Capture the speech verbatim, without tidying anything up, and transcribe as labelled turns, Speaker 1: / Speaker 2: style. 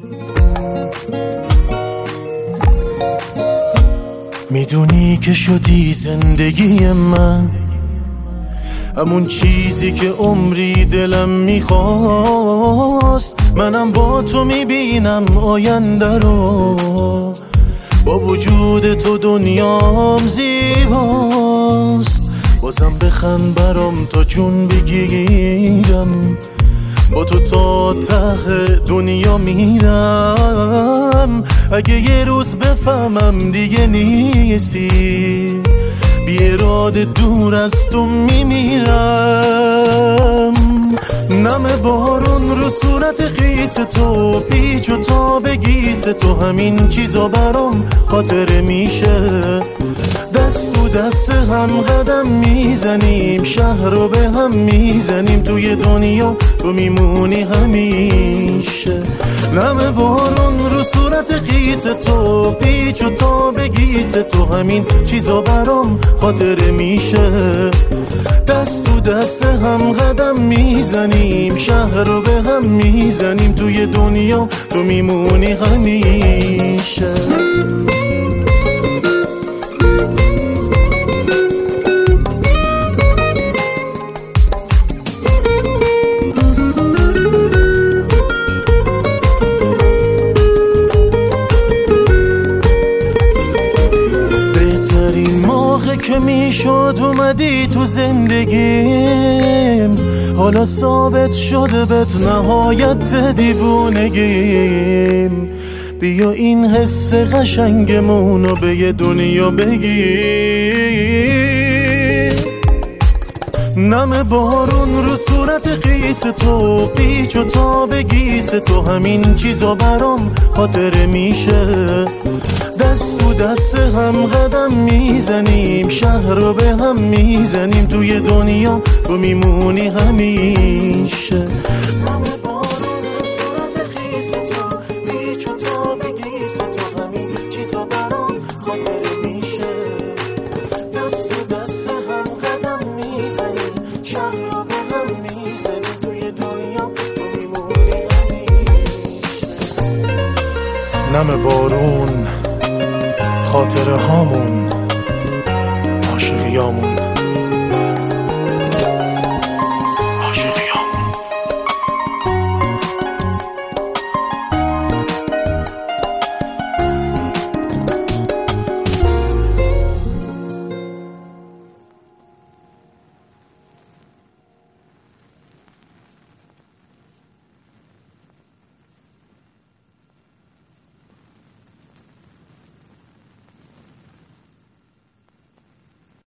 Speaker 1: میدونی که شدی زندگی من، همون چیزی که عمری دلم میخواست. منم با تو میبینم آینده رو، با وجود تو دنیام زیباست. بازم بخند برام تا جون بگیرم، با تو تا ته دنیا میرم. اگه یه روز بفهمم دیگه نیستی، بی اراده دور از تو میمیرم. نم بارون رو صورت خیس تو، پیچ و تاب گیس تو، همین چیزا برام خاطره میشه. دست تو دست هم قدم میزنیم، شهر رو به هم میزنیم، توی دنیا تو میمونی همیشه. نم بارون رو صورت خیس تو، پیچ و تاب گیس تو، همین چیزا برام خاطره میشه. دست تو دست هم قدم میزنیم، شهر رو به هم میزنیم، توی دنیا تو میمونی همیشه. بهترین موقع که میشد اومدی تو زندگیم، حالا ثابت شده بهت نهایت دیوونگیم. بیا این حس قشنگمونو به یه دنیا بگیم. نم بارون رو صورت خیس تو، پیچ و تاب گیس تو، همین چیزا برام خاطره میشه. دست تو دست هم قدم میزنیم، شهر رو به هم میزنیم، توی دنیا تو میمونی همیشه. نم بارون رو صورت خیس تو، پیچ و تاب گیس تو، همین چیزا برام خاطره میشه. دست تو دست هم قدم میزنیم، شهر رو به هم میزنیم، توی دنیا تو میمونی همیشه. نم بارون، خاطره هامون، عاشقیامون.